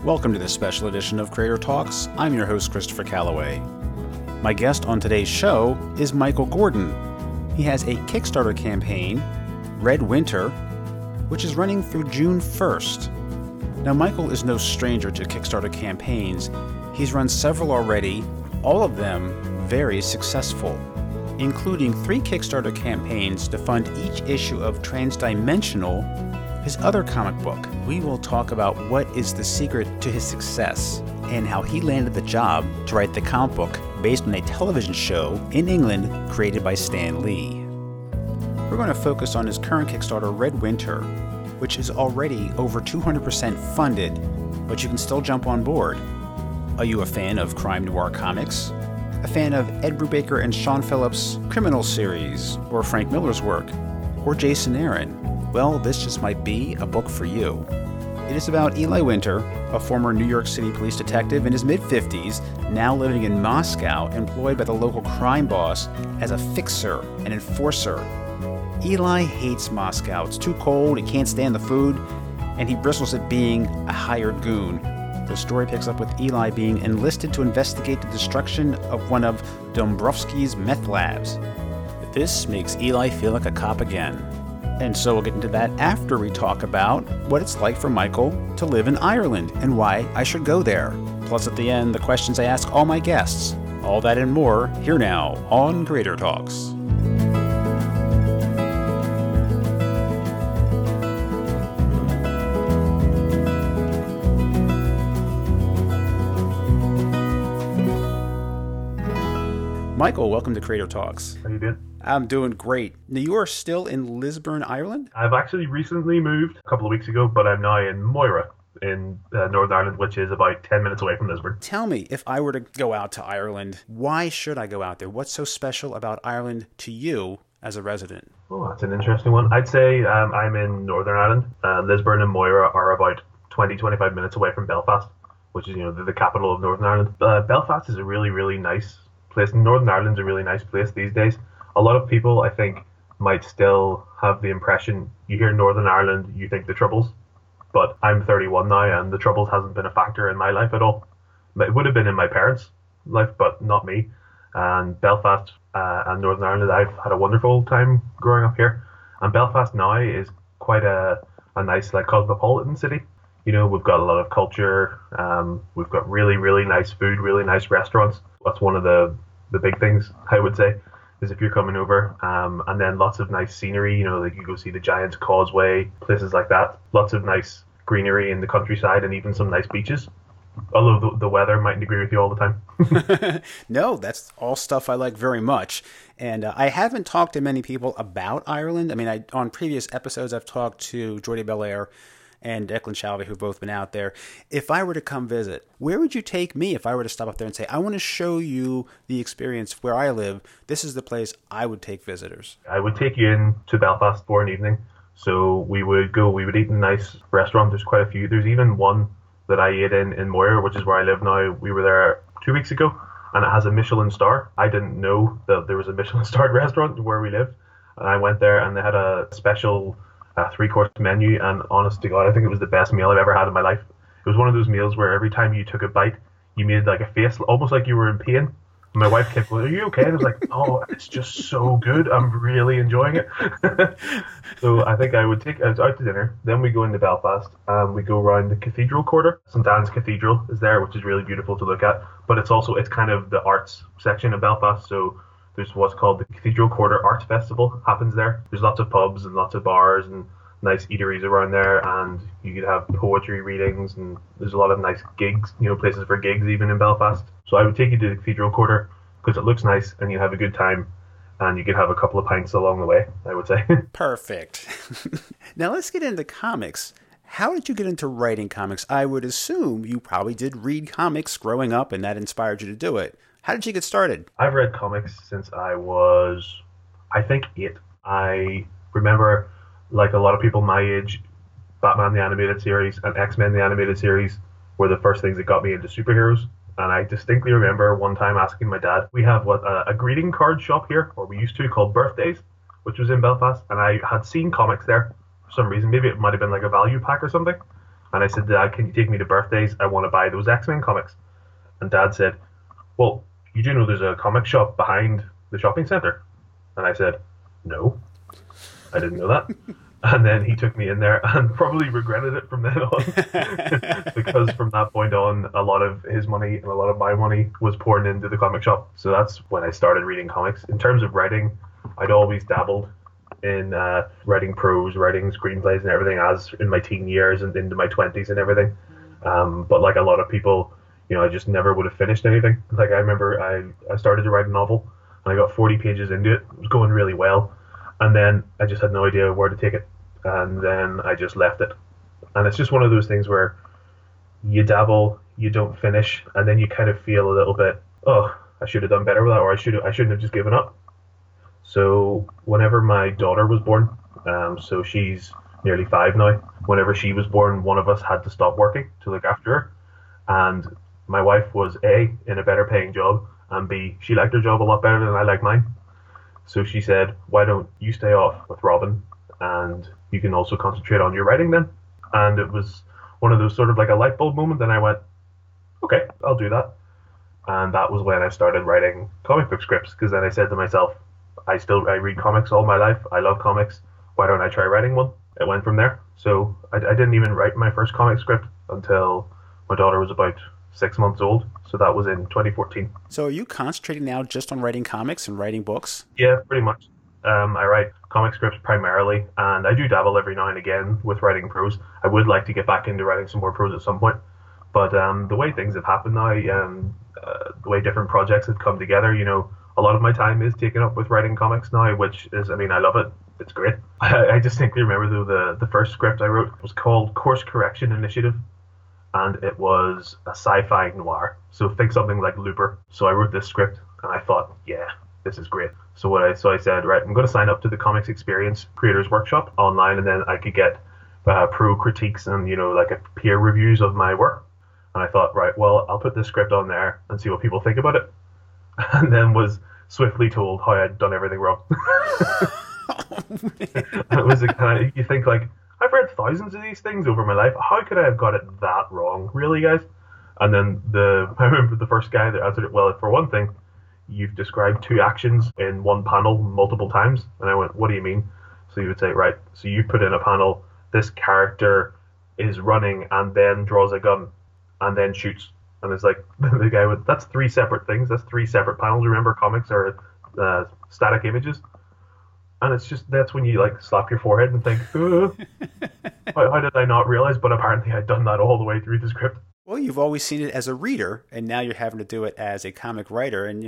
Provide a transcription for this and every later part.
Welcome to this special edition of Creator Talks. I'm your host, Christopher Calloway. My guest on today's show is Michael Gordon. He has a Kickstarter campaign, Red Winter, which is running through June 1st. Now, Michael is no stranger to Kickstarter campaigns. He's run several already, all of them very successful, including 3 Kickstarter campaigns to fund each issue of Transdimensional, his other comic book. We will talk about what is the secret to his success and how he landed the job to write the comic book based on a television show in England created by Stan Lee. We're going to focus on his current Kickstarter, Red Winter, which is already over 200% funded, but you can still jump on board. Are you a fan of crime noir comics? A fan of Ed Brubaker and Sean Phillips' Criminal series, or Frank Miller's work, or Jason Aaron? Well, this just might be a book for you. It is about Eli Winter, a former New York City police detective in his mid-50s, now living in Moscow, employed by the local crime boss as a fixer and enforcer. Eli hates Moscow. It's too cold, he can't stand the food, and he bristles at being a hired goon. The story picks up with Eli being enlisted to investigate the destruction of one of Dombrowski's meth labs. This makes Eli feel like a cop again. And so we'll get into that after we talk about what it's like for Michael to live in Ireland and why I should go there. Plus at the end, the questions I ask all my guests. All that and more here now on Creator Talks. Michael, welcome to Creator Talks. How you doing? I'm doing great. Now, you are still in Lisburn, Ireland? I've actually recently moved a couple of weeks ago, but I'm now in Moira in Northern Ireland, which is about 10 minutes away from Lisburn. Tell me, if I were to go out to Ireland, why should I go out there? What's so special about Ireland to you as a resident? Oh, that's an interesting one. I'd say I'm in Northern Ireland. Lisburn and Moira are about 20-25 minutes away from Belfast, which is, the capital of Northern Ireland. Belfast is a really, really nice place. Northern Ireland's a really nice place these days. A lot of people, I think, might still have the impression you hear Northern Ireland, you think the Troubles. But I'm 31 now, and the Troubles hasn't been a factor in my life at all. It would have been in my parents' life, but not me. And Belfast and Northern Ireland, I've had a wonderful time growing up here. And Belfast now is quite a nice, cosmopolitan city. We've got a lot of culture. We've got really, really nice food, really nice restaurants. That's one of the big things, I would say, is if you're coming over. And then lots of nice scenery, you go see the Giant's Causeway, places like that. Lots of nice greenery in the countryside and even some nice beaches. Although the weather mightn't agree with you all the time. No, that's all stuff I like very much. And I haven't talked to many people about Ireland. I mean, on previous episodes, I've talked to Jordi Belair and Declan Shalvey, who've both been out there. If I were to come visit, where would you take me if I were to stop up there and say, I want to show you the experience where I live? This is the place I would take visitors. I would take you in to Belfast for an evening. So we would eat in a nice restaurant. There's quite a few. There's even one that I ate in Moira, which is where I live now. We were there 2 weeks ago, and it has a Michelin star. I didn't know that there was a Michelin-starred restaurant where we lived. And I went there, and they had a special 3-course menu, and honest to God, I think it was the best meal I've ever had in my life. It was one of those meals where every time you took a bite, you made like a face, almost like you were in pain. And my wife kept going, "Are you okay?" And I was like, "Oh, it's just so good. I'm really enjoying it." So I think I would take us out to dinner. Then we go into Belfast, and we go around the Cathedral Quarter. St Anne's Cathedral is there, which is really beautiful to look at. But it's kind of the arts section of Belfast. So there's what's called the Cathedral Quarter Arts Festival happens there. There's lots of pubs and lots of bars and nice eateries around there, and you could have poetry readings, and there's a lot of nice gigs, places for gigs even in Belfast. So I would take you to the Cathedral Quarter because it looks nice and you have a good time, and you could have a couple of pints along the way, I would say. Perfect. Now let's get into comics. How did you get into writing comics? I would assume you probably did read comics growing up and that inspired you to do it. How did you get started? I've read comics since I was, I think, 8. I remember, like a lot of people my age, Batman the Animated Series and X-Men the Animated Series were the first things that got me into superheroes. And I distinctly remember one time asking my dad, we have a greeting card shop here, or we used to, called Birthdays, which was in Belfast, and I had seen comics there for some reason. Maybe it might have been like a value pack or something. And I said, Dad, can you take me to birthdays? I want to buy those X-Men comics. And Dad said, well, you do know there's a comic shop behind the shopping centre? And I said, no, I didn't know that. And then he took me in there and probably regretted it from then on. Because from that point on, a lot of his money and a lot of my money was poured into the comic shop. So that's when I started reading comics. In terms of writing, I'd always dabbled in writing prose, writing screenplays and everything as in my teen years and into my 20s and everything. But like a lot of people, I just never would have finished anything. Like I remember I started to write a novel and I got 40 pages into it. It was going really well. And then I just had no idea where to take it. And then I just left it. And it's just one of those things where you dabble, you don't finish, and then you kind of feel a little bit, oh, I should have done better with that, or I shouldn't have just given up. So whenever my daughter was born, so she's nearly 5 now, whenever she was born, one of us had to stop working to look after her. And my wife was A, in a better paying job, and B, she liked her job a lot better than I liked mine. So she said, why don't you stay off with Robin and you can also concentrate on your writing then? And it was one of those sort of like a light bulb moment. And I went, okay, I'll do that. And that was when I started writing comic book scripts, because then I said to myself, I read comics all my life. I love comics. Why don't I try writing one? It went from there. So I didn't even write my first comic script until my daughter was about 6 months old. So that was in 2014. So are you concentrating now just on writing comics and writing books? Yeah, pretty much. I write comic scripts primarily, and I do dabble every now and again with writing prose. I would like to get back into writing some more prose at some point. But the way things have happened now, the way different projects have come together, a lot of my time is taken up with writing comics now, which is, I love it. It's great. I distinctly remember, though, the first script I wrote was called Course Correction Initiative, and it was a sci-fi noir. So think something like Looper. So I wrote this script, and I thought, yeah, this is great. So I said, right, I'm going to sign up to the Comics Experience Creators Workshop online, and then I could get pro critiques and, like peer reviews of my work. And I thought, right, well, I'll put this script on there and see what people think about it. And then was swiftly told how I'd done everything wrong. And it was you think, like, I've read thousands of these things over my life. How could I have got it that wrong? Really, guys? And then I remember the first guy that answered it, well, for one thing, you've described 2 actions in one panel multiple times. And I went, what do you mean? So you would say, right, so you put in a panel, this character is running and then draws a gun and then shoots. And it's like, the guy went, that's 3 separate things. That's 3 separate panels. Remember, comics are static images. And it's just, that's when you like slap your forehead and think, how did I not realize? But apparently I'd done that all the way through the script. Well, you've always seen it as a reader, and now you're having to do it as a comic writer. And,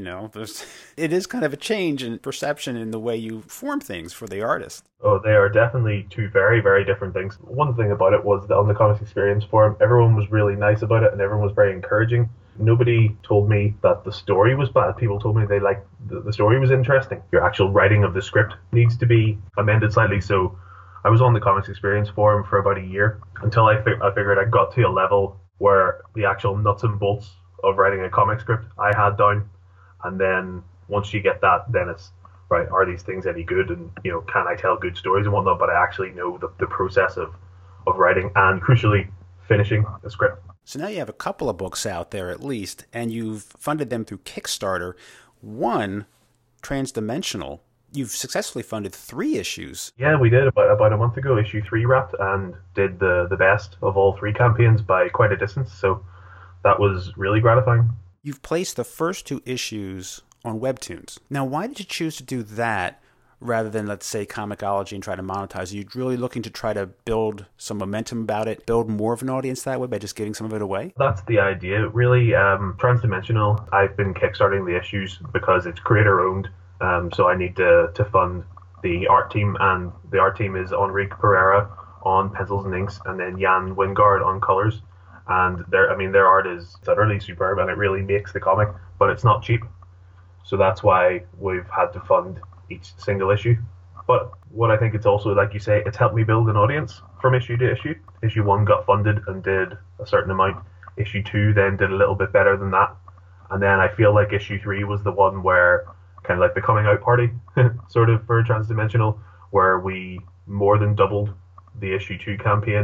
it is kind of a change in perception in the way you form things for the artist. Oh, they are definitely 2 very, very different things. One thing about it was that on the Comics Experience forum, everyone was really nice about it and everyone was very encouraging. Nobody told me that the story was bad. People told me they liked the story was interesting. Your actual writing of the script needs to be amended slightly. So I was on the Comics Experience forum for about a year until I figured I got to a level where the actual nuts and bolts of writing a comic script I had down. And then once you get that, then it's, right, are these things any good? And, can I tell good stories and whatnot? But I actually know the process of writing and, crucially, finishing a script. So now you have a couple of books out there at least, and you've funded them through Kickstarter. One, Transdimensional, you've successfully funded 3 issues. Yeah, we did. About a month ago, issue 3 wrapped and did the best of all 3 campaigns by quite a distance. So that was really gratifying. You've placed the first 2 issues on Webtoons. Now, why did you choose to do that rather than, let's say, Comixology and try to monetize? Are you really looking to try to build some momentum about it, build more of an audience that way by just giving some of it away? That's the idea, really. Transdimensional, I've been kickstarting the issues because it's creator-owned, so I need to fund the art team, and the art team is Enrique Pereira on pencils and inks, and then Jan Wingard on colors. And their art is utterly superb, and it really makes the comic, but it's not cheap. So that's why we've had to fund each single issue. But what I think it's also, like you say, it's helped me build an audience from issue to issue. Issue 1 got funded and did a certain amount. Issue 2 then did a little bit better than that. And then I feel like issue 3 was the one where, kind of like the coming out party, sort of, for Transdimensional, where we more than doubled the issue 2 campaign.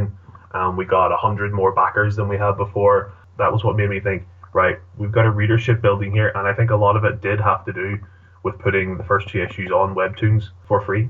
We got 100 more backers than we had before. That was what made me think, right, we've got a readership building here, and I think a lot of it did have to do with putting the first 2 issues on Webtoons for free.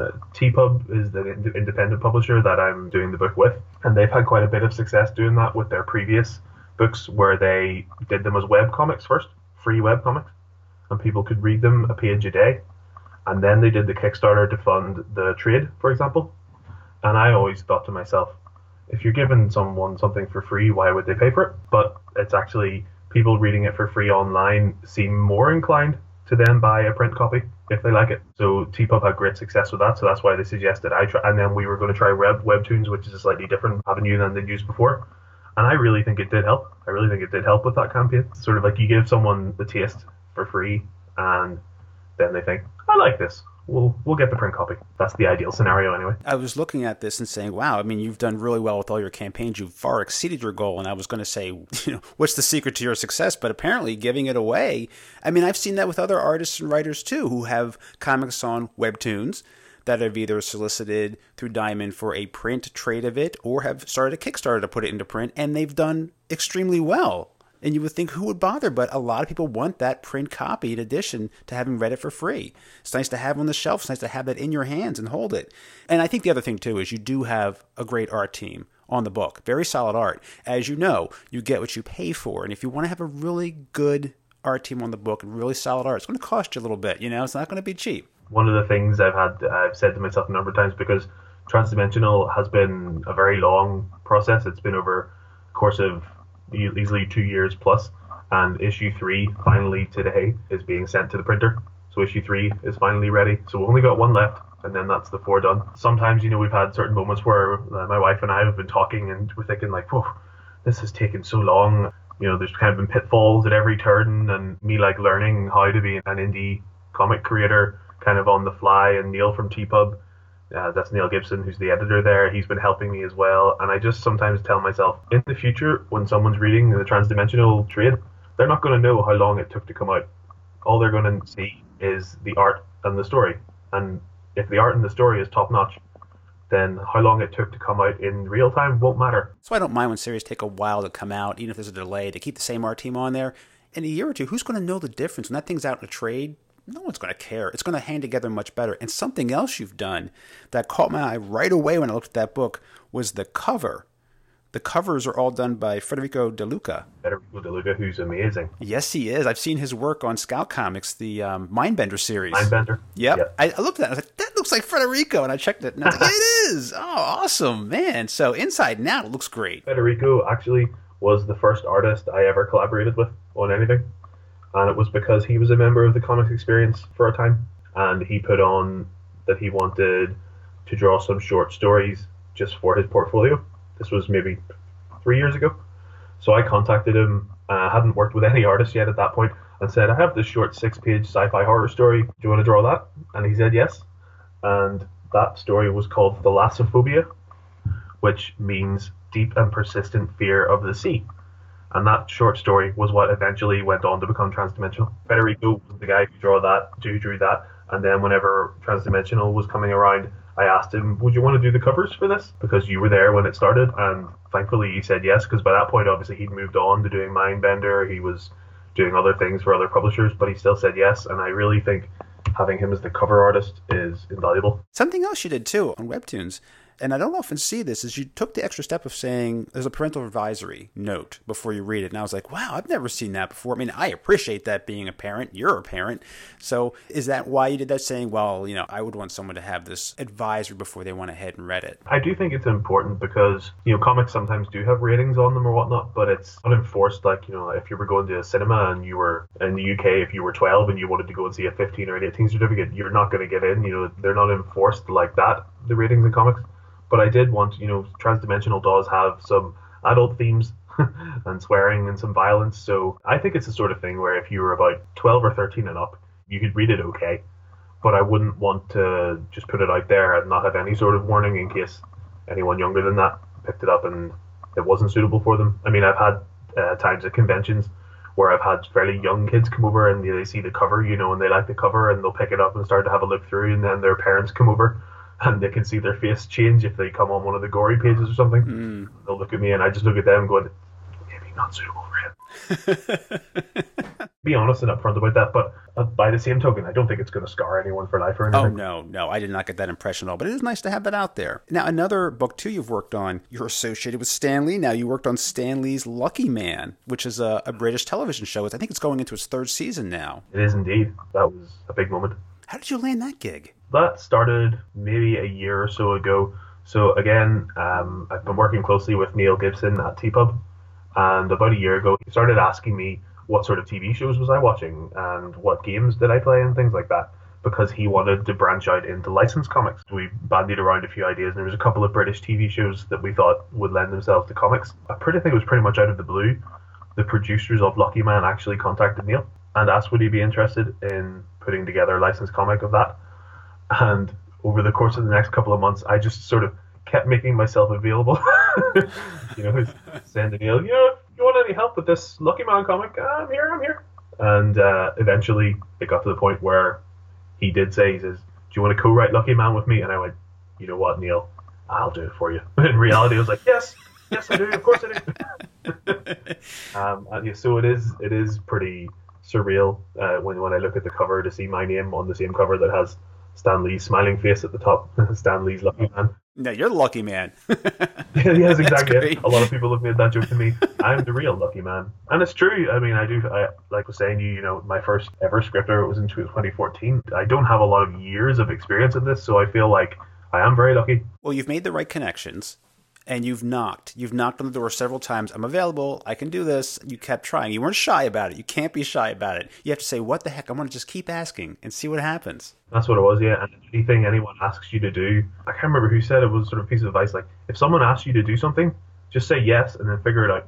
TPub is the independent publisher that I'm doing the book with, and they've had quite a bit of success doing that with their previous books, where they did them as web comics first, free web comics, and people could read them a page a day, and then they did the Kickstarter to fund the trade, for example. And I always thought to myself, if you're giving someone something for free, why would they pay for it? But it's actually people reading it for free online seem more inclined to then buy a print copy if they like it. So TPub had great success with that, so that's why they suggested I try. And then we were going to try Webtoons, which is a slightly different avenue than they'd used before. And I really think it did help. I really think it did help with that campaign. Sort of like you give someone the taste for free, and then they think, I like this. We'll get the print copy. That's the ideal scenario anyway. I was looking at this and saying, wow, I mean, you've done really well with all your campaigns. You've far exceeded your goal. And I was going to say, what's the secret to your success? But apparently giving it away. I mean, I've seen that with other artists and writers too, who have comics on Webtoons that have either solicited through Diamond for a print trade of it or have started a Kickstarter to put it into print, and they've done extremely well. And you would think, who would bother? But a lot of people want that print copy in addition to having read it for free. It's nice to have on the shelf. It's nice to have that in your hands and hold it. And I think the other thing, too, is you do have a great art team on the book. Very solid art. As you know, you get what you pay for. And if you want to have a really good art team on the book and really solid art, it's going to cost you a little bit. It's not going to be cheap. One of the things I've said to myself a number of times, because Transdimensional has been a very long process. It's been over the course of easily 2 years plus, and issue 3 finally today is being sent to the printer. So issue 3 is finally ready. So we've only got 1 left, and then that's the 4 done. Sometimes, we've had certain moments where my wife and I have been talking, and we're thinking like, whoa, this has taken so long. There's kind of been pitfalls at every turn, and me like learning how to be an indie comic creator kind of on the fly. And Neil from TPub, that's Neil Gibson, who's the editor there. He's been helping me as well. And I just sometimes tell myself, in the future, when someone's reading the Transdimensional trade, they're not going to know how long it took to come out. All they're going to see is the art and the story. And if the art and the story is top notch, then how long it took to come out in real time won't matter. So I don't mind when series take a while to come out, even if there's a delay, to keep the same art team on there. In a year or two, who's going to know the difference? When that thing's out in a trade, no one's going to care. It's going to hang together much better. And something else you've done that caught my eye right away when I looked at that book was the cover. The covers are all done by Federico De Luca. Federico De Luca, who's amazing. Yes, he is. I've seen his work on Scout Comics, the Mindbender series. Mindbender? Yep. I looked at it. I was like, that looks like Federico. And I checked it. And I was like, it is. Oh, awesome, man. So inside and out, it looks great. Federico actually was the first artist I ever collaborated with on anything. And it was because he was a member of the Comics Experience for a time. And he put on that he wanted to draw some short stories just for his portfolio. This was maybe 3 years ago. So I contacted him. I hadn't worked with any artist yet at that point, and said, I have this short 6-page sci-fi horror story. Do you want to draw that? And he said yes. And that story was called Thalassophobia, which means deep and persistent fear of the sea. And that short story was what eventually went on to become Transdimensional. Federico was the guy who drew that. And then whenever Transdimensional was coming around, I asked him, would you want to do the covers for this? Because you were there when it started. And thankfully he said yes, because by that point, obviously, he'd moved on to doing Mindbender. He was doing other things for other publishers, but he still said yes. And I really think having him as the cover artist is invaluable. Something else you did, too, on Webtoons, and I don't often see this, is you took the extra step of saying there's a parental advisory note before you read it. And I was like, wow, I've never seen that before. I mean, I appreciate that being a parent. You're a parent. So is that why you did that, saying, well, I would want someone to have this advisory before they went ahead and read it? I do think it's important because, comics sometimes do have ratings on them or whatnot, but it's not enforced. Like, if you were going to a cinema and you were in the UK, if you were 12 and you wanted to go and see a 15 or an 18 certificate, you're not going to get in. They're not enforced like that, the ratings in comics. But I did want, Transdimensional does have some adult themes and swearing and some violence. So I think it's the sort of thing where if you were about 12 or 13 and up, you could read it okay. But I wouldn't want to just put it out there and not have any sort of warning in case anyone younger than that picked it up and it wasn't suitable for them. I mean, I've had times at conventions where I've had fairly young kids come over and they see the cover, and they like the cover and they'll pick it up and start to have a look through, and then their parents come over and they can see their face change if they come on one of the gory pages or something. They'll look at me and I just look at them going, maybe not suitable for him. Be honest and upfront about that, but by the same token, I don't think it's going to scar anyone for life or anything. Oh, no, I did not get that impression at all, but it is nice to have that out there. Now, another book, too, you've worked on, you're associated with Stan Lee. Now, you worked on Stan Lee's Lucky Man, which is a British television show. I think it's going into its third season now. It is indeed. That was a big moment. How did you land that gig? That started maybe a year or so ago. So again, I've been working closely with Neil Gibson at TPub, and about a year ago, he started asking me what sort of TV shows was I watching and what games did I play and things like that, because he wanted to branch out into licensed comics. We bandied around a few ideas, and there was a couple of British TV shows that we thought would lend themselves to comics. I think it was pretty much out of the blue. The producers of Lucky Man actually contacted Neil and asked would he be interested in putting together a licensed comic of that. And over the course of the next couple of months, I just sort of kept making myself available. Saying to Neil, you want any help with this Lucky Man comic? I'm here. And eventually it got to the point where he did say, he says, do you want to co-write Lucky Man with me? And I went, you know what, Neil, I'll do it for you. In reality, I was like, yes, I do, of course I do. So it is pretty surreal when I look at the cover to see my name on the same cover that has Stan Lee's smiling face at the top. Stan Lee's Lucky Man. No, you're the Lucky Man. Yes, exactly. A lot of people have made that joke to me. I'm the real Lucky Man. And it's true. I mean, I like I was saying to you, my first ever scripter was in 2014. I don't have a lot of years of experience in this, so I feel like I am very lucky. Well, you've made the right connections. And you've knocked on the door several times. I'm available. I can do this. You kept trying. You weren't shy about it. You can't be shy about it. You have to say, what the heck? I'm going to just keep asking and see what happens. That's what it was, yeah. And anything anyone asks you to do, I can't remember who said it, was sort of a piece of advice. Like, if someone asks you to do something, just say yes and then figure it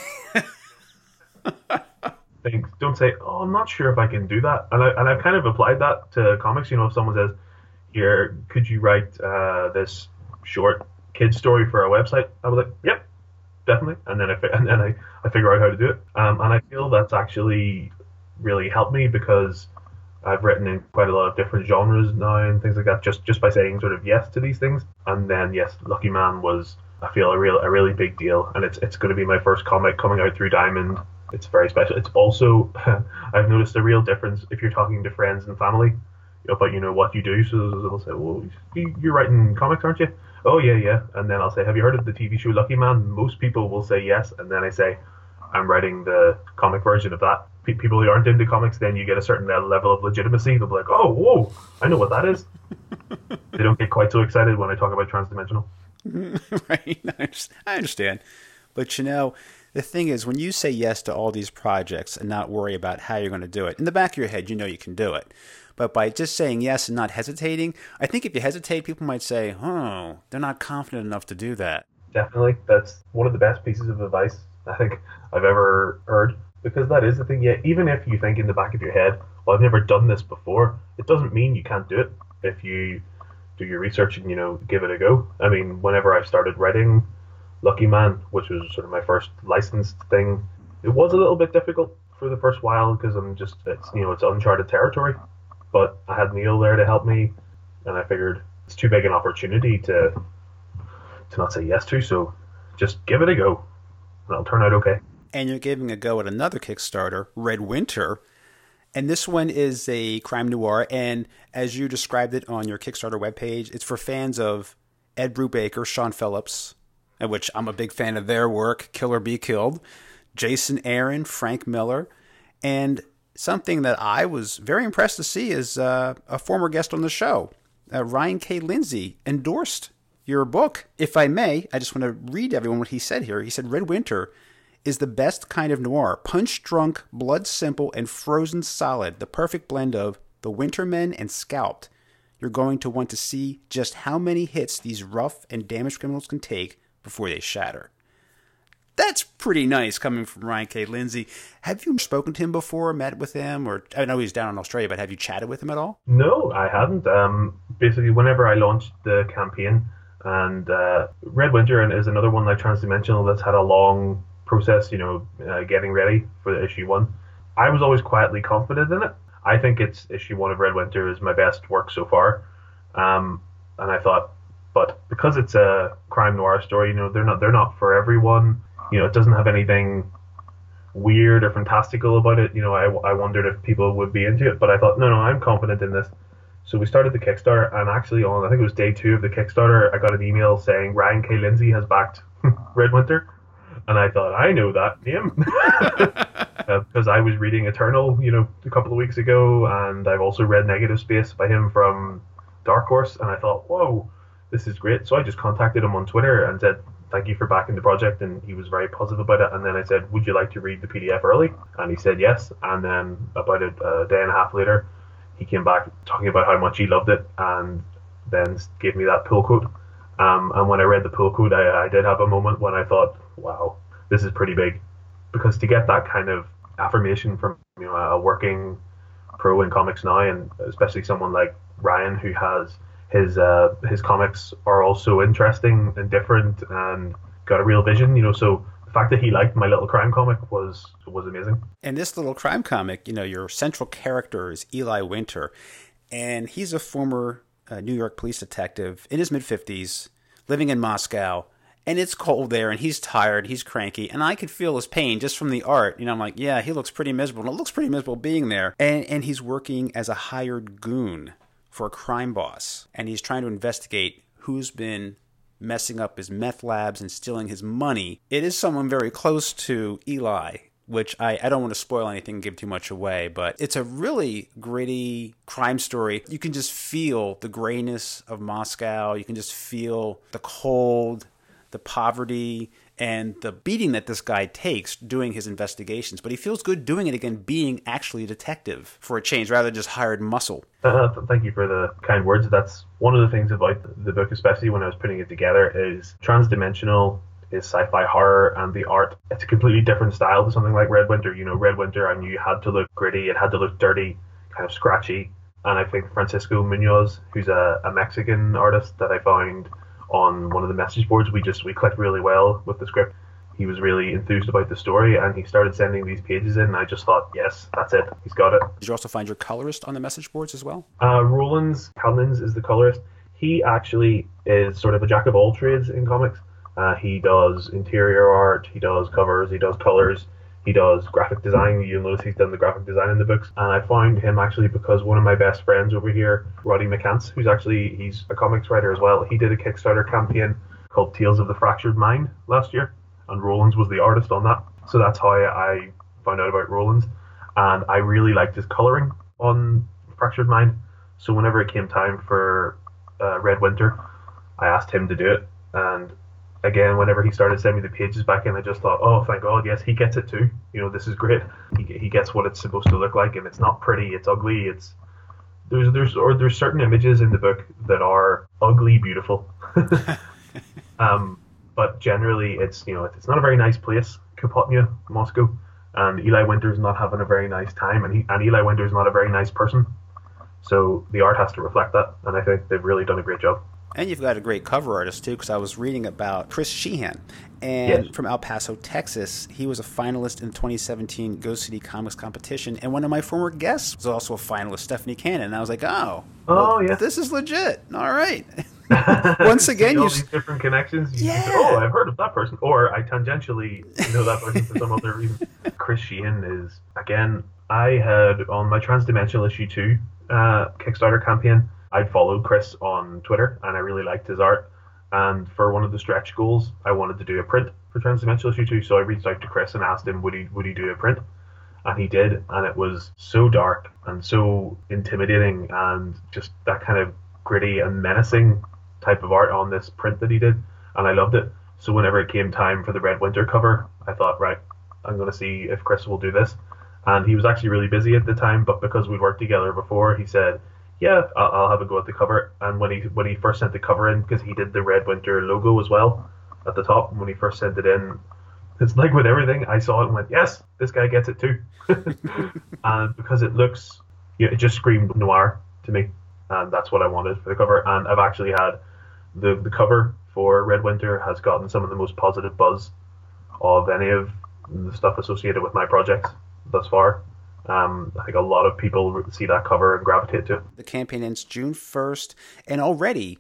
out. Don't say, oh, I'm not sure if I can do that. And I've kind of applied that to comics. If someone says, here, could you write this short kids story for our website? I was like, yep, definitely. And then I figure out how to do it. And I feel that's actually really helped me, because I've written in quite a lot of different genres now and things like that, just by saying sort of yes to these things. And then yes, Lucky Man was, I feel, a really big deal, and it's going to be my first comic coming out through Diamond. It's very special. It's also I've noticed a real difference if you're talking to friends and family about what you do. So they'll say, well, you're writing comics, aren't you? Oh, yeah. And then I'll say, have you heard of the TV show Lucky Man? Most people will say yes. And then I say, I'm writing the comic version of that. People who aren't into comics, then you get a certain level of legitimacy. They'll be like, oh, whoa, I know what that is. They don't get quite so excited when I talk about transdimensional. Right. I understand. But the thing is, when you say yes to all these projects and not worry about how you're going to do it, in the back of your head, you can do it. But by just saying yes and not hesitating, I think if you hesitate, people might say, oh, they're not confident enough to do that. Definitely. That's one of the best pieces of advice I think I've ever heard. Because that is the thing. Yeah, even if you think in the back of your head, well, I've never done this before, it doesn't mean you can't do it if you do your research and, give it a go. I mean, whenever I started writing Lucky Man, which was sort of my first licensed thing, it was a little bit difficult for the first while, because it's uncharted territory. But I had Neil there to help me, and I figured it's too big an opportunity to not say yes to, so just give it a go, and it'll turn out okay. And you're giving a go at another Kickstarter, Red Winter, and this one is a crime noir, and as you described it on your Kickstarter webpage, it's for fans of Ed Brubaker, Sean Phillips, which I'm a big fan of their work, Kill or Be Killed, Jason Aaron, Frank Miller, and something that I was very impressed to see is a former guest on the show, Ryan K. Lindsay, endorsed your book. If I may, I just want to read everyone what he said here. He said, Red Winter is the best kind of noir, punch-drunk, blood-simple, and frozen solid, the perfect blend of The Wintermen and Scalped. You're going to want to see just how many hits these rough and damaged criminals can take before they shatter. That's pretty nice coming from Ryan K. Lindsay. Have you spoken to him before, met with him, or I know he's down in Australia, but have you chatted with him at all? No, I hadn't. Basically, whenever I launched the campaign, and Red Winter is another one like Transdimensional that's had a long process, getting ready for the issue 1. I was always quietly confident in it. I think issue 1 of Red Winter is my best work so far. And I thought, but because it's a crime noir story, they're not for everyone. It doesn't have anything weird or fantastical about it. I wondered if people would be into it, but I thought, no, I'm confident in this. So we started the Kickstarter, and actually I think it was day 2 of the Kickstarter, I got an email saying Ryan K. Lindsay has backed Red Winter. And I thought, I know that name. Because I was reading Eternal, a couple of weeks ago, and I've also read Negative Space by him from Dark Horse, and I thought, whoa, this is great. So I just contacted him on Twitter and said, thank you for backing the project, and he was very positive about it. And then I said, would you like to read the PDF early? And he said yes. And then about a day and a half later, he came back talking about how much he loved it, and then gave me that pull quote. And when I read the pull quote, I did have a moment when I thought, wow, this is pretty big. Because to get that kind of affirmation from a working pro in comics now, and especially someone like Ryan, who has his comics are also interesting and different and got a real vision, so the fact that he liked my little crime comic was amazing. And this little crime comic, your central character is Eli Winter, and he's a former New York police detective in his mid-50s, living in Moscow, and it's cold there, and he's tired, he's cranky, and I could feel his pain just from the art. I'm like, yeah, he looks pretty miserable, and it looks pretty miserable being there. And he's working as a hired goon for a crime boss, and he's trying to investigate who's been messing up his meth labs and stealing his money. It is someone very close to Eli, which I don't want to spoil anything and give too much away, but it's a really gritty crime story. You can just feel the grayness of Moscow. You can just feel the cold, the poverty, and the beating that this guy takes doing his investigations. But he feels good doing it again, being actually a detective for a change, rather than just hired muscle. Thank you for the kind words. That's one of the things about the book, especially when I was putting it together, is transdimensional, is sci-fi horror, and the art, it's a completely different style to something like Red Winter. Red Winter, I knew had to look gritty, it had to look dirty, kind of scratchy. And I think Francisco Munoz, who's a Mexican artist that I found on one of the message boards, we clicked really well with the script. He was really enthused about the story, and he started sending these pages in, and I just thought, yes, that's it, he's got it. Did you also find your colorist on the message boards as well? Roland Callins is the colorist. He actually is sort of a jack of all trades in comics. He does interior art, he does covers, he does colors, he does graphic design. You'll notice he's done the graphic design in the books. And I found him actually because one of my best friends over here, Roddy McCants, he's a comics writer as well, he did a Kickstarter campaign called Tales of the Fractured Mind last year, and Roland's was the artist on that. So that's how I found out about Roland's. And I really liked his colouring on Fractured Mind. So whenever it came time for Red Winter, I asked him to do it. And again, whenever he started sending me the pages back in, I just thought, oh, thank God, yes, he gets it too. This is great. He gets what it's supposed to look like, and it's not pretty, it's ugly. There's certain images in the book that are ugly beautiful. But generally, it's not a very nice place, Kapotnia, Moscow, and Eli Winter's not having a very nice time, and Eli Winter's not a very nice person. So the art has to reflect that, and I think they've really done a great job. And you've got a great cover artist, too, because I was reading about Chris Sheehan. And yes, from El Paso, Texas, he was a finalist in the 2017 Go City Comics competition. And one of my former guests was also a finalist, Stephanie Cannon. And I was like, yeah, this is legit. All right. Once again, all these different connections. You say, I've heard of that person. Or I tangentially know that person for some other reason. Chris Sheehan is, again, I had on my Transdimensional issue 2 Kickstarter campaign, I'd followed Chris on Twitter, and I really liked his art. And for one of the stretch goals, I wanted to do a print for Transdimensional issue 2, so I reached out to Chris and asked him would he do a print, and he did. And it was so dark and so intimidating, and just that kind of gritty and menacing type of art on this print that he did, and I loved it. So whenever it came time for the Red Winter cover, I thought, right, I'm going to see if Chris will do this. And he was actually really busy at the time, but because we'd worked together before, he said, yeah, I'll have a go at the cover. And when he first sent the cover in, because he did the Red Winter logo as well at the top, when he first sent it in, it's like with everything, I saw it and went, yes, this guy gets it too. And because it looks, it just screamed noir to me, and that's what I wanted for the cover. And I've actually had the cover for Red Winter has gotten some of the most positive buzz of any of the stuff associated with my projects thus far. I think a lot of people see that cover and gravitate to it. The campaign ends June 1st, and already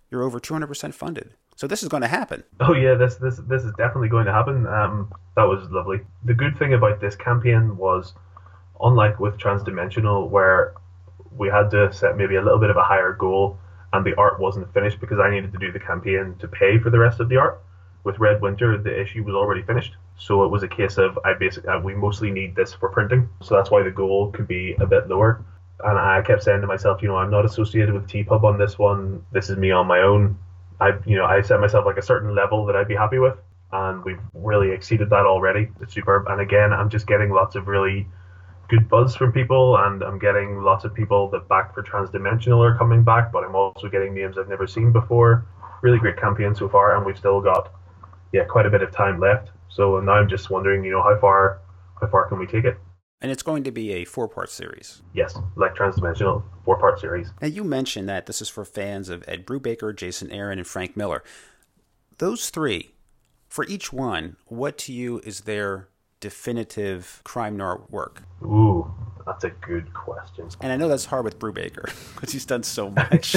You're over 200% funded. So this is going to happen. Oh yeah, this is definitely going to happen. That was lovely. The good thing about this campaign was, unlike with Transdimensional, where we had to set maybe a little bit of a higher goal and the art wasn't finished because I needed to do the campaign to pay for the rest of the art. With Red Winter, the issue was already finished, so it was a case of we mostly need this for printing, so that's why the goal could be a bit lower. And I kept saying to myself, I'm not associated with TPub on this one. This is me on my own. I set myself like a certain level that I'd be happy with, and we've really exceeded that already. It's superb. And again, I'm just getting lots of really good buzz from people, and I'm getting lots of people that back for Transdimensional are coming back, but I'm also getting names I've never seen before. Really great campaign so far, and we've still got quite a bit of time left. So now I'm just wondering, how far can we take it? And it's going to be a 4-part series. Yes, like Transdimensional, 4-part series. Now, you mentioned that this is for fans of Ed Brubaker, Jason Aaron, and Frank Miller. Those three, for each one, what to you is their definitive crime noir work? Ooh, that's a good question. And I know that's hard with Brubaker, because he's done so much.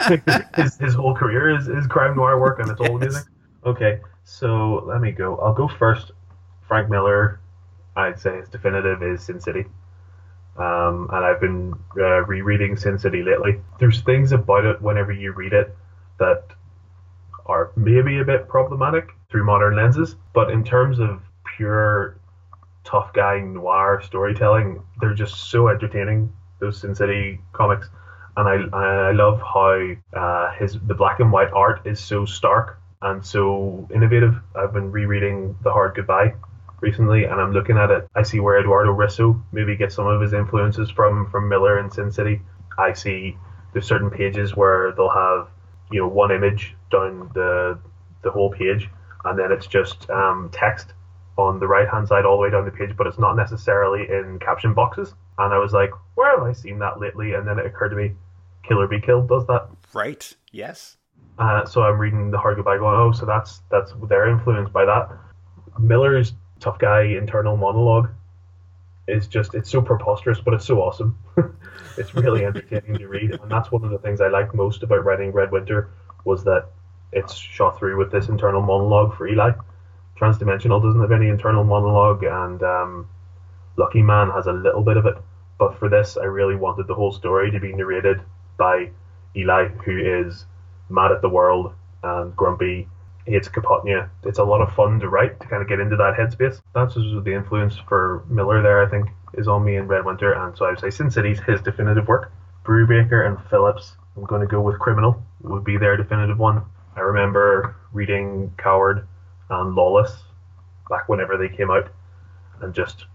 his whole career is crime noir work, and it's all amazing. Okay, so let me go. I'll go first. Frank Miller, I'd say his definitive is Sin City. And I've been rereading Sin City lately. There's things about it whenever you read it that are maybe a bit problematic through modern lenses, but in terms of pure tough guy noir storytelling, they're just so entertaining, those Sin City comics. And I love how the black and white art is so stark and so innovative. I've been rereading The Hard Goodbye recently, and I'm looking at it. I see where Eduardo Risso maybe gets some of his influences from Miller and Sin City. I see there's certain pages where they'll have one image down the whole page, and then it's just text on the right hand side all the way down the page, but it's not necessarily in caption boxes. And I was like, where have I seen that lately? And then it occurred to me, Killer Be Killed does that. Right. Yes. So I'm reading The Hard Goodbye going, so that's they're influenced by that. Miller's tough guy internal monologue is it's so preposterous, but it's so awesome. It's really entertaining to read, and that's one of the things I liked most about writing Red Winter, was that it's shot through with this internal monologue for Eli. Transdimensional doesn't have any internal monologue, and Lucky Man has a little bit of it, but for this I really wanted the whole story to be narrated by Eli, who is mad at the world and grumpy, hates Kapotnia. It's a lot of fun to write, to kind of get into that headspace. That's the influence for Miller there, I think, is on me in Red Winter, and so I would say Sin City's his definitive work. Brubaker and Phillips, I'm going to go with Criminal, would be their definitive one. I remember reading Coward and Lawless back whenever they came out, and just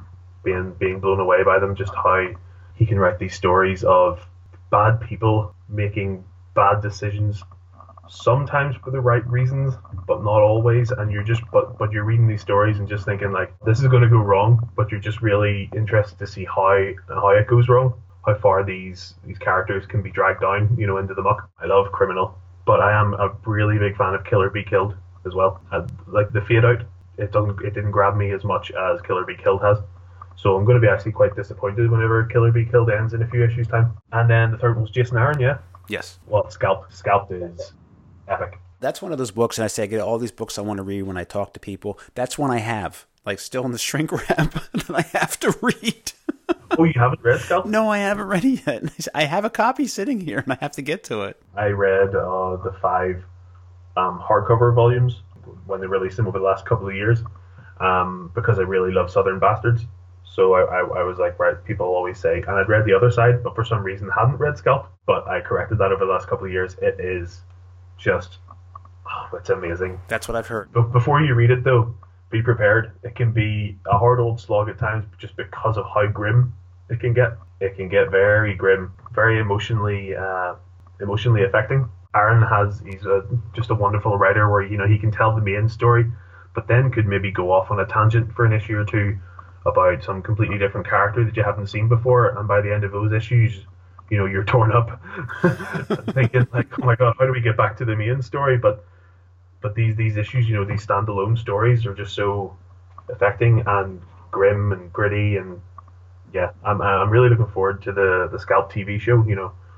being blown away by them, just how he can write these stories of bad people making bad decisions, sometimes for the right reasons, but not always. And you're just but you're reading these stories and just thinking like, this is going to go wrong, but you're just really interested to see how it goes wrong, how far these characters can be dragged down, into the muck. I love Criminal, but I am a really big fan of Killer Be Killed as well. Like the fade out, it didn't grab me as much as Killer Be Killed has. So I'm going to be actually quite disappointed whenever Killer Be Killed ends in a few issues' time. And then the third one was Jason Aaron, yeah? Yes. Well, Scalped is epic. That's one of those books, and I say I get all these books I want to read when I talk to people. That's one I have, like still in the shrink wrap, that I have to read. Oh, you haven't read Scalped? No, I haven't read it yet. I have a copy sitting here, and I have to get to it. I read the 5 hardcover volumes when they released them over the last couple of years, because I really love Southern Bastards. So I was like, right, people always say, and I'd read the other side, but for some reason hadn't read Scalped. But I corrected that over the last couple of years. It is just, it's amazing. That's what I've heard. But before you read it, though, be prepared. It can be a hard old slog at times, just because of how grim it can get. It can get very grim, very emotionally affecting. Aaron he's just a wonderful writer where, he can tell the main story, but then could maybe go off on a tangent for an issue or two about some completely different character that you haven't seen before, and by the end of those issues, you're torn up, thinking like, oh my god, how do we get back to the main story? But these issues, these standalone stories are just so affecting and grim and gritty, and yeah, I'm really looking forward to the Scalp TV show.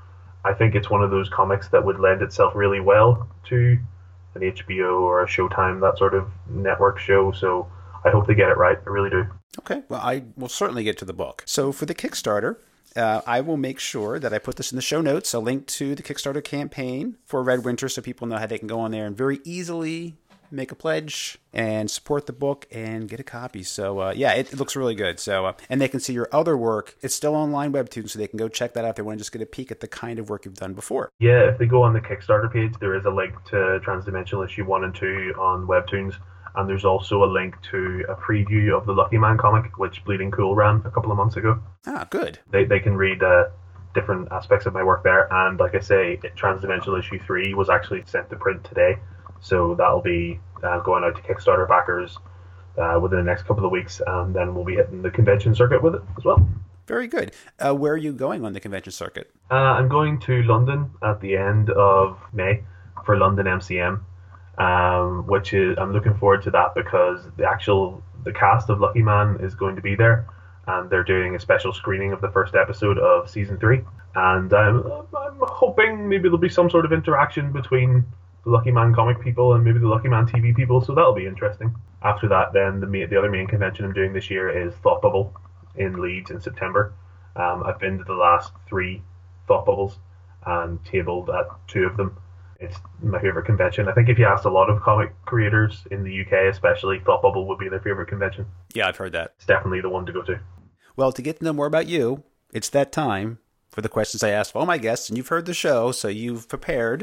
I think it's one of those comics that would lend itself really well to an HBO or a Showtime, that sort of network show. So I hope they get it right. I really do. Okay, well, I will certainly get to the book. So for the Kickstarter, I will make sure that I put this in the show notes, a link to the Kickstarter campaign for Red Winter, so people know how they can go on there and very easily make a pledge and support the book and get a copy. So yeah, it looks really good. So and they can see your other work. It's still online Webtoons, so they can go check that out if they want to just get a peek at the kind of work you've done before. Yeah, if they go on the Kickstarter page, there is a link to Transdimensional issue 1 and 2 on Webtoons. And there's also a link to a preview of the Lucky Man comic, which Bleeding Cool ran a couple of months ago. Ah, good. They can read different aspects of my work there. And like I say, Transdimensional issue 3 was actually sent to print today. So that'll be going out to Kickstarter backers within the next couple of weeks. And then we'll be hitting the convention circuit with it as well. Very good. Where are you going on the convention circuit? I'm going to London at the end of May for London MCM. Which is, I'm looking forward to that because the cast of Lucky Man is going to be there, and they're doing a special screening of the first episode of season 3. And I'm hoping maybe there'll be some sort of interaction between the Lucky Man comic people and maybe the Lucky Man TV people, so that'll be interesting. After that, then the other main convention I'm doing this year is Thought Bubble in Leeds in September. I've been to the last 3 Thought Bubbles and tabled at 2 of them. It's my favorite convention. I think if you asked a lot of comic creators in the UK, especially, Thought Bubble would be their favorite convention. Yeah, I've heard that. It's definitely the one to go to. Well, to get to know more about you, it's that time for the questions I ask all my guests, and you've heard the show, so you've prepared.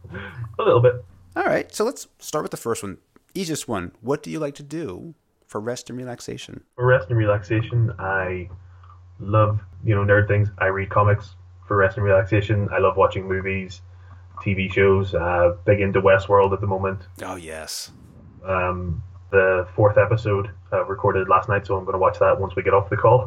A little bit. All right, so let's start with the first one. Easiest one. What do you like to do for rest and relaxation? For rest and relaxation, I love, nerd things. I read comics for rest and relaxation. I love watching movies, TV shows, big into Westworld at the moment. Oh, yes. The 4th episode recorded last night, so I'm going to watch that once we get off the call.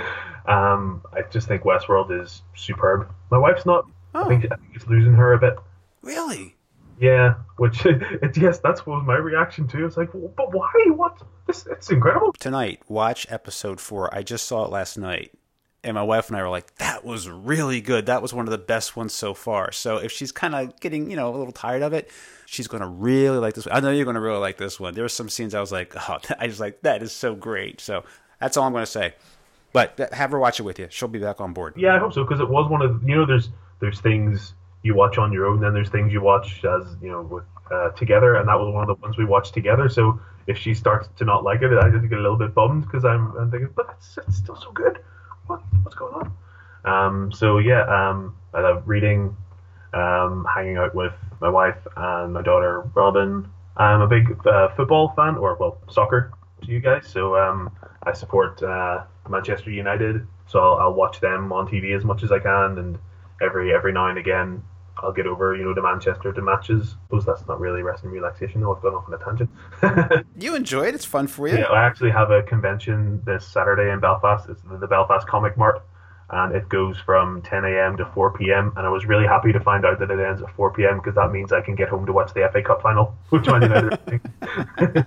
I just think Westworld is superb. My wife's not. Oh. I think it's losing her a bit. Really? Yeah, which, yes, that was my reaction too. It's like, but why? What? It's incredible. Tonight, watch episode 4. I just saw it last night. And my wife and I were like, that was really good. That was one of the best ones so far. So if she's kind of getting, a little tired of it, she's going to really like this one. I know you're going to really like this one. There were some scenes I was like, that is so great. So that's all I'm going to say. But have her watch it with you. She'll be back on board. Yeah, I hope so, because it was one of, there's things you watch on your own, then there's things you watch as, with, together, and that was one of the ones we watched together. So if she starts to not like it, I just get a little bit bummed, because I'm thinking, but it's still so good. What's going on? So yeah, I love reading, hanging out with my wife and my daughter Robin. I'm a big football fan, soccer to you guys. So I support Manchester United, so I'll watch them on TV as much as I can, and every now and again I'll get over, to Manchester to matches. I suppose that's not really rest and relaxation, though. I've gone off on a tangent. You enjoy it? It's fun for you? Yeah, I actually have a convention this Saturday in Belfast. It's the Belfast Comic Mart, and it goes from 10 a.m. to 4 p.m. And I was really happy to find out that it ends at 4 p.m. because that means I can get home to watch the FA Cup final with Man United.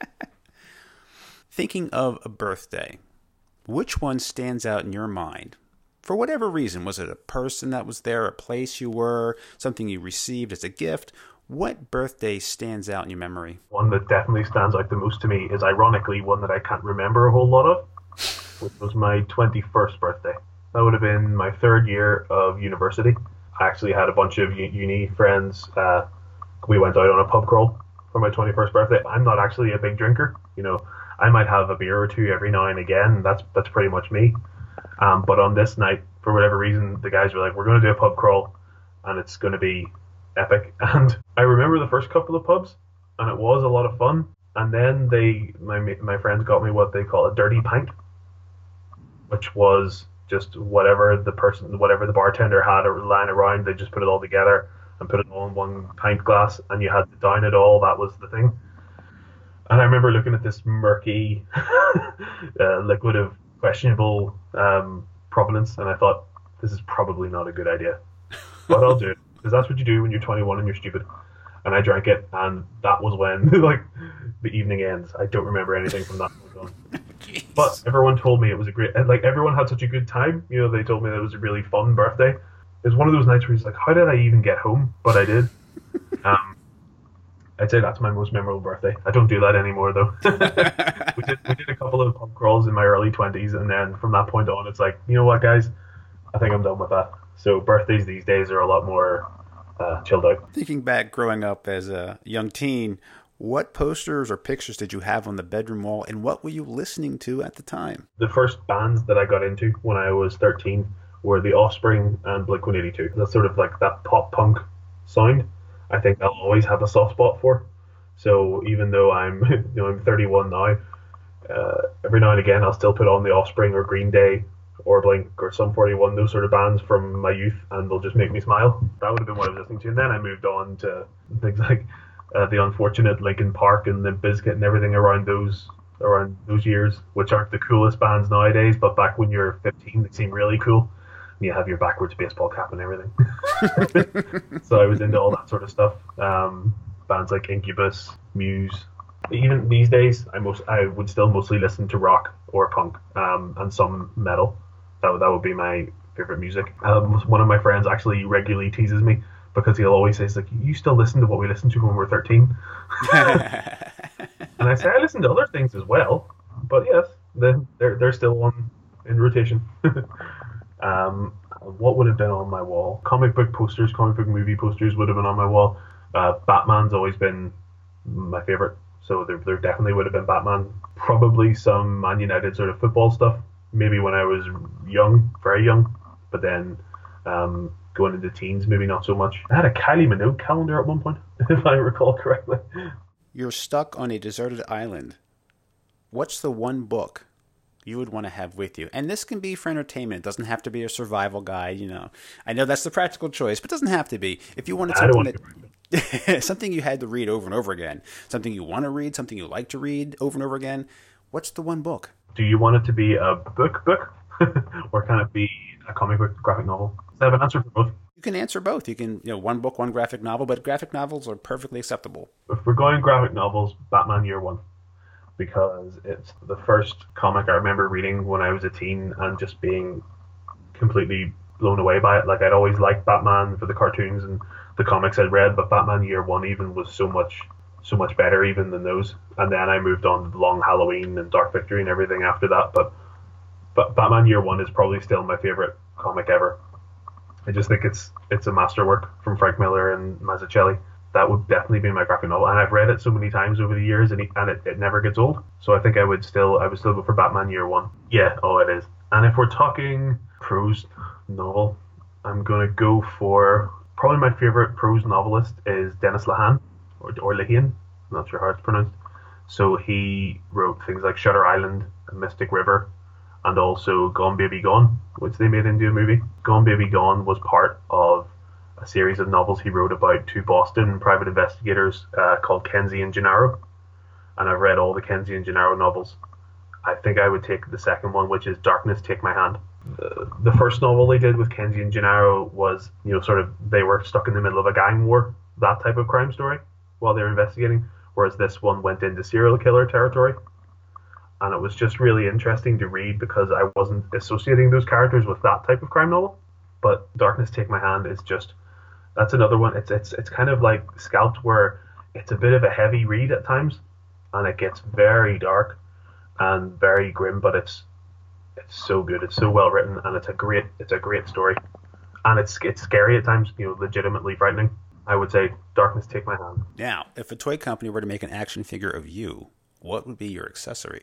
Thinking of a birthday, which one stands out in your mind? For whatever reason, was it a person that was there, a place you were, something you received as a gift? What birthday stands out in your memory? One that definitely stands out the most to me is ironically one that I can't remember a whole lot of, which was my 21st birthday. That would have been my 3rd year of university. I actually had a bunch of uni friends. We went out on a pub crawl for my 21st birthday. I'm not actually a big drinker. I might have a beer or 2 every now and again. That's pretty much me. But on this night, for whatever reason, the guys were like, we're going to do a pub crawl, and it's going to be epic. And I remember the first couple of pubs, and it was a lot of fun. And then my friends got me what they call a dirty pint, which was just whatever the bartender had lying around, they just put it all together and put it all in one pint glass, and you had to down it all. That was the thing. And I remember looking at this murky liquid of questionable provenance, and I thought, this is probably not a good idea, but I'll do it, because that's what you do when you're 21 and you're stupid. And I drank it, and that was when the evening ends. I don't remember anything from that point on. But everyone told me it was a great, and everyone had such a good time. They told me that it was a really fun birthday. was one of those nights where he's like, how did I even get home? But I did. I'd say that's my most memorable birthday. I don't do that anymore though. we did a couple of pub crawls in my early 20s, and then from that point on, it's like, you know what, guys, I think I'm done with that. So birthdays these days are a lot more chilled out. Thinking back growing up as a young teen, what posters or pictures did you have on the bedroom wall, and what were you listening to at the time? The first bands that I got into when I was 13 were The Offspring and Blink-182. That's sort of like that pop punk sound. I think I'll always have a soft spot for. So even though I'm I'm 31 now, every now and again I'll still put on The Offspring or Green Day or Blink or Sum 41, those sort of bands from my youth, and they'll just make me smile. That would have been what I was listening to. And then I moved on to things like The Unfortunate, Linkin Park, and Limp Bizkit, and everything around those years, which aren't the coolest bands nowadays, but back when you're 15 they seem really cool. You have your backwards baseball cap and everything. So I was into all that sort of stuff. Bands like Incubus, Muse. Even these days, I would still mostly listen to rock or punk, and some metal. That would be my favorite music. One of my friends actually regularly teases me because he'll always say, like, you still listen to what we listened to when we were 13? And I say, I listen to other things as well, but yes, they're still on in rotation. What would have been on my wall? Comic book posters, comic book movie posters would have been on my wall. Batman's always been my favorite, so there definitely would have been Batman. Probably some Man United sort of football stuff, maybe when I was young, very young, but then going into teens, maybe not so much. I had a Kylie Minogue calendar at one point, if I recall correctly. You're stuck on a deserted island. What's the one book you would want to have with you? And this can be for entertainment. It doesn't have to be a survival guide, I know that's the practical choice, but it doesn't have to be. If you wanted something something you had to read over and over again, something you want to read, something you like to read over and over again, what's the one book? Do you want it to be a book? Or can it be a comic book, graphic novel? I have an answer for both. You can answer both. You can, one book, one graphic novel, but graphic novels are perfectly acceptable. If we're going graphic novels, Batman Year One. Because it's the first comic I remember reading when I was a teen and just being completely blown away by it. Like, I'd always liked Batman for the cartoons and the comics I'd read, but Batman Year One even was so much better even than those. And then I moved on to The Long Halloween and Dark Victory and everything after that. But Batman Year One is probably still my favorite comic ever. I just think it's a masterwork from Frank Miller and Mazzucchelli. That would definitely be my graphic novel, and I've read it so many times over the years, and it never gets old. So I think I would still go for Batman Year One. Yeah, it is. And if we're talking prose novel, I'm gonna go for probably my favorite prose novelist is Dennis Lehane or Lehane. I'm not sure how it's pronounced. So he wrote things like Shutter Island and Mystic River, and also Gone Baby Gone, which they made into a movie. Gone Baby Gone was part of a series of novels he wrote about two Boston private investigators called Kenzie and Gennaro. And I've read all the Kenzie and Gennaro novels. I think I would take the second one, which is Darkness, Take My Hand. The first novel they did with Kenzie and Gennaro was, sort of, they were stuck in the middle of a gang war, that type of crime story, while they were investigating, whereas this one went into serial killer territory. And it was just really interesting to read because I wasn't associating those characters with that type of crime novel. But Darkness, Take My Hand is just, that's another one. It's kind of like Scalped, where it's a bit of a heavy read at times, and it gets very dark and very grim, but it's so good. It's so well written, and it's a great story, and it's scary at times. Legitimately frightening. I would say Darkness, Take My Hand. Now, if a toy company were to make an action figure of you, what would be your accessory?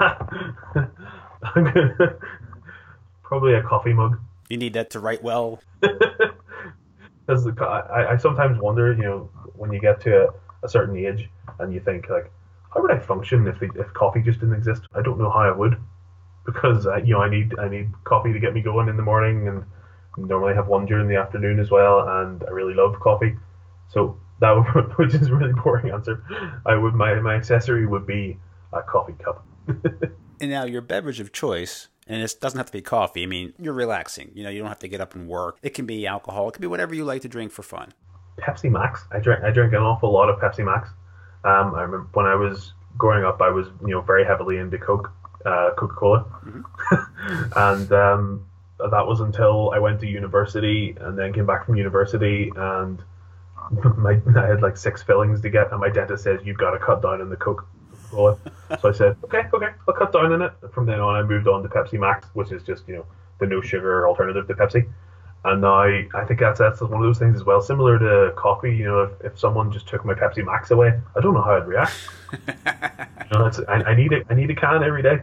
Probably a coffee mug. You need that to write well. Because I sometimes wonder, when you get to a certain age and you think, like, how would I function if coffee just didn't exist? I don't know how I would, because I need coffee to get me going in the morning, and normally have one during the afternoon as well, and I really love coffee. So that would, which is a really boring answer. My accessory would be a coffee cup. And now your beverage of choice. And it doesn't have to be coffee. I mean, you're relaxing. You don't have to get up and work. It can be alcohol. It can be whatever you like to drink for fun. Pepsi Max. I drank an awful lot of Pepsi Max. I remember when I was growing up, I was very heavily into Coca-Cola, mm-hmm. And that was until I went to university and then came back from university, and I had like 6 fillings to get, and my dentist says you've got to cut down on the Coke. So I said, okay, I'll cut down on it. From then on, I moved on to Pepsi Max, which is just the no sugar alternative to Pepsi. And now I think that's one of those things as well, similar to coffee. If someone just took my Pepsi Max away, I don't know how I'd react. I need it. I need a can every day.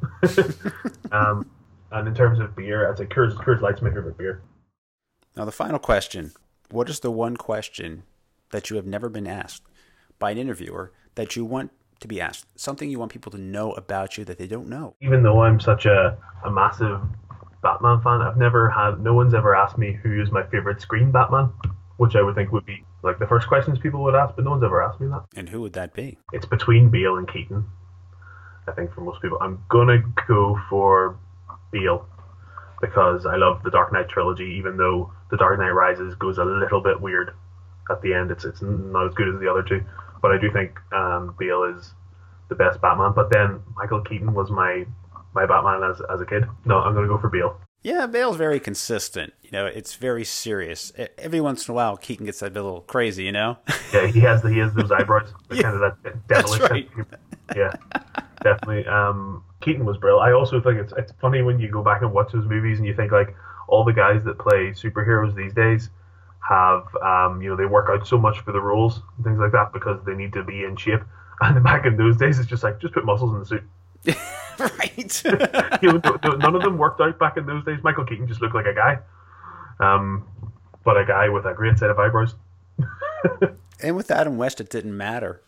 And in terms of beer, I'd say Coors Light's my favorite beer. Now the final question: what is the one question that you have never been asked by an interviewer that you want to be asked? Something you want people to know about you that they don't know. Even though I'm such a massive Batman fan, no one's ever asked me who is my favorite screen Batman, which I would think would be like the first questions people would ask, but no one's ever asked me that. And who would that be? It's between Bale and Keaton, I think, for most people. I'm gonna go for Bale because I love the Dark Knight trilogy, even though the Dark Knight Rises goes a little bit weird at the end. It's not as good as the other two, but I do think Bale is the best Batman. But then Michael Keaton was my Batman as a kid. No, I'm going to go for Bale. Yeah, Bale's very consistent. It's very serious. Every once in a while, Keaton gets a little crazy, Yeah, he has those eyebrows. Yeah, kind of that devilish. That's right. Yeah, definitely. Keaton was brilliant. I also think it's funny when you go back and watch those movies and you think like all the guys that play superheroes these days have, they work out so much for the roles and things like that because they need to be in shape. And back in those days, it's just like, just put muscles in the suit. Right. None of them worked out back in those days. Michael Keaton just looked like a guy, but a guy with a great set of eyebrows. And with Adam West, it didn't matter.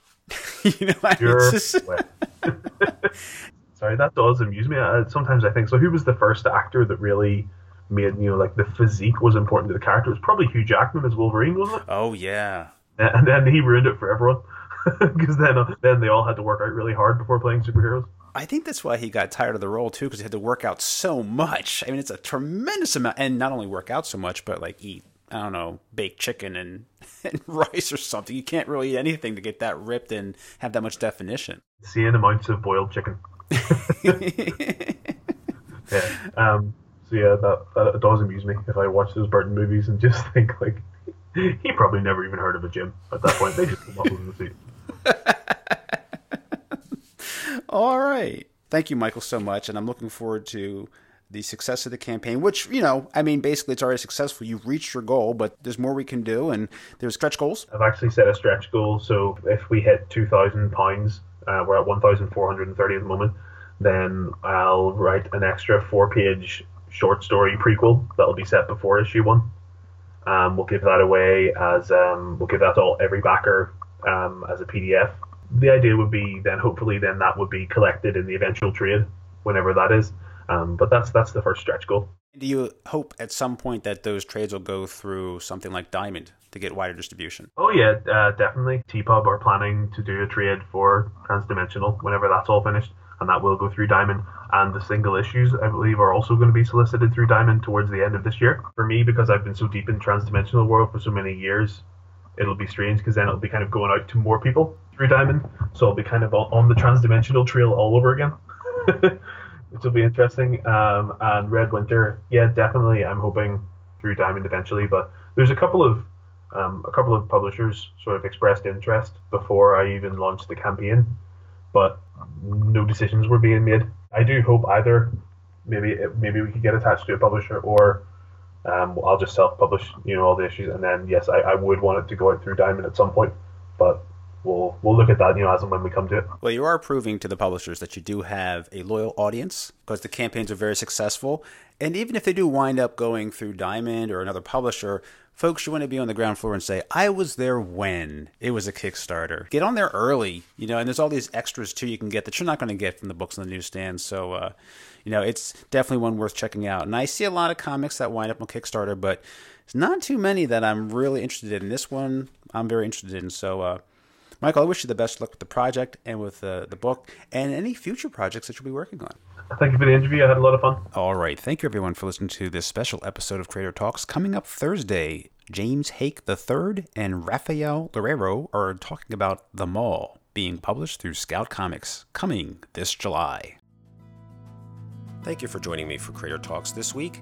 Sorry, that does amuse me. Sometimes I think so. Who was the first actor that really made like the physique was important to the character? It was probably Hugh Jackman as Wolverine, wasn't it? Oh yeah. And then he ruined it for everyone because then they all had to work out really hard before playing superheroes. I think that's why he got tired of the role too, because he had to work out so much. I mean, it's a tremendous amount, and not only work out so much, but like eat, I don't know, baked chicken and rice or something. You can't really eat anything to get that ripped and have that much definition. Insane amounts of boiled chicken. Yeah. So yeah, that does amuse me if I watch those Burton movies and just think like he probably never even heard of a gym at that point. They just come up in the seat. All right. Thank you, Michael, so much. And I'm looking forward to the success of the campaign, which, basically it's already successful. You've reached your goal, but there's more we can do. And there's stretch goals. I've actually set a stretch goal. So if we hit £2,000, we're at 1,430 at the moment, then I'll write an extra 4-page short story prequel that'll be set before issue 1. We'll give that away as, we'll give that to every backer as a PDF. The idea would be then hopefully then that would be collected in the eventual trade, whenever that is. But that's the first stretch goal. Do you hope at some point that those trades will go through something like Diamond to get wider distribution? Oh yeah, definitely. TPUB are planning to do a trade for Transdimensional whenever that's all finished, and that will go through Diamond. And the single issues, I believe, are also going to be solicited through Diamond towards the end of this year. For me, because I've been so deep in Transdimensional world for so many years, it'll be strange because then it'll be kind of going out to more people through Diamond. So I'll be kind of on the Transdimensional trail all over again, which will be interesting. And Red Winter, yeah, definitely. I'm hoping through Diamond eventually. But there's a couple of publishers sort of expressed interest before I even launched the campaign, but no decisions were being made. I do hope either maybe we could get attached to a publisher, or I'll just self-publish, all the issues, and then yes, I would want it to go out through Diamond at some point, but we'll look at that, as and when we come to it. Well, you are proving to the publishers that you do have a loyal audience because the campaigns are very successful, and even if they do wind up going through Diamond or another publisher, folks, you want to be on the ground floor and say, I was there when it was a Kickstarter. Get on there early, and there's all these extras too you can get that you're not going to get from the books on the newsstand. So, it's definitely one worth checking out. And I see a lot of comics that wind up on Kickstarter, but it's not too many that I'm really interested in. This one I'm very interested in. So, Michael, I wish you the best luck with the project and with the book and any future projects that you'll be working on. Thank you for the interview. I had a lot of fun. All right. Thank you, everyone, for listening to this special episode of Creator Talks. Coming up Thursday, James Hake III and Rafael Guerrero are talking about The Mall, being published through Scout Comics, coming this July. Thank you for joining me for Creator Talks this week.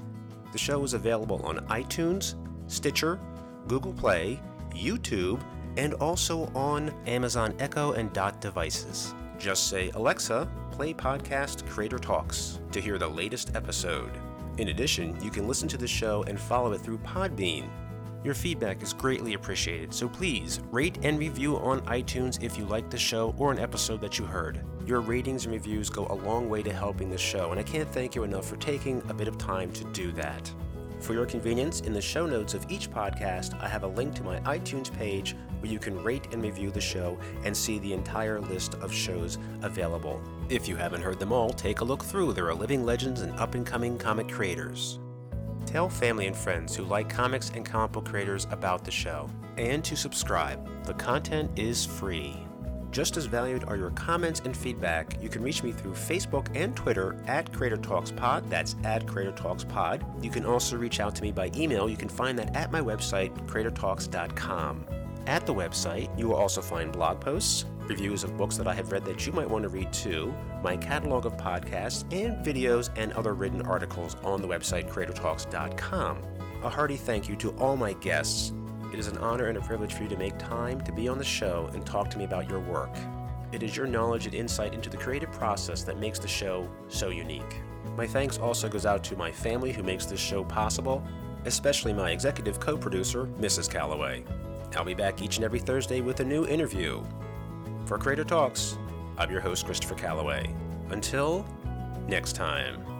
The show is available on iTunes, Stitcher, Google Play, YouTube, and also on Amazon Echo and Dot devices. Just say, Alexa, play podcast Creator Talks to hear the latest episode. In addition, you can listen to the show and follow it through Podbean. Your feedback is greatly appreciated, so please rate and review on iTunes if you like the show or an episode that you heard. Your ratings and reviews go a long way to helping the show, and I can't thank you enough for taking a bit of time to do that. For your convenience, in the show notes of each podcast, I have a link to my iTunes page where you can rate and review the show and see the entire list of shows available. If you haven't heard them all, take a look through. There are living legends and up-and-coming comic creators. Tell family and friends who like comics and comic book creators about the show. And to subscribe. The content is free. Just as valued are your comments and feedback. You can reach me through Facebook and Twitter at Creator Talks Pod. That's at Creator Talks Pod. You can also reach out to me by email. You can find that at my website, creatortalks.com. At the website, you will also find blog posts, reviews of books that I have read that you might want to read too, my catalog of podcasts, and videos and other written articles on the website, creatortalks.com. A hearty thank you to all my guests. It is an honor and a privilege for you to make time to be on the show and talk to me about your work. It is your knowledge and insight into the creative process that makes the show so unique. My thanks also goes out to my family who makes this show possible, especially my executive co-producer, Mrs. Calloway. I'll be back each and every Thursday with a new interview. For Creator Talks, I'm your host, Christopher Calloway. Until next time.